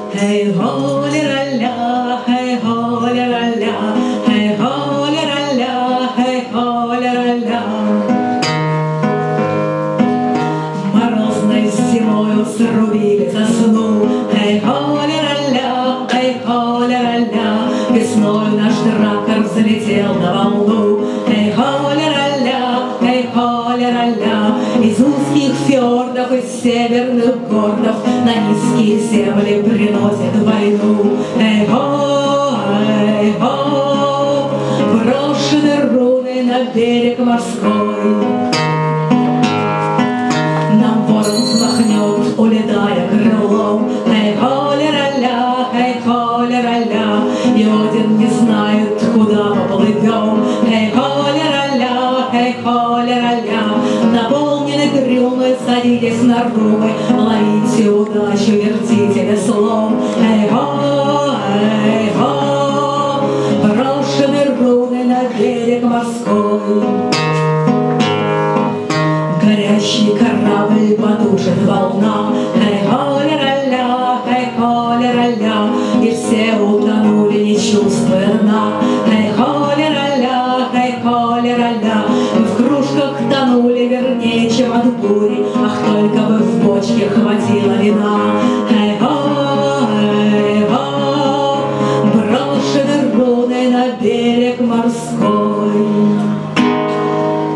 Hey ho la la, hey ho la la, hey ho la la, hey ho la la. Морозной зимою срубили сосну. Hey ho la la, hey ho la la. Весною наш дракар взлетел на волну. Hey ho la la, hey ho la la. Из узких фьордов, из северных гордов на низкие земли приносит войну. Эй-хо, брошены руны на берег морской. Нам ворон взмахнет, улетая крылом. Эй-хо-ля-ля-ля, эй-хо-ля-ля-ля. И Один не знает, куда поплывем. Эй-хо-ля-ля-ля, эй-хо-ля-ля. Наполнены трюмы, садитесь на румы, ловите удачу, вертите веслом. Эй-хо, эй-хо, брошены руны на берег морской. Горящий корабль потушит волна. Эй-хо-ля-ля-ля, эй-хо-ля-ля. И все утонули, не чувствуя дна.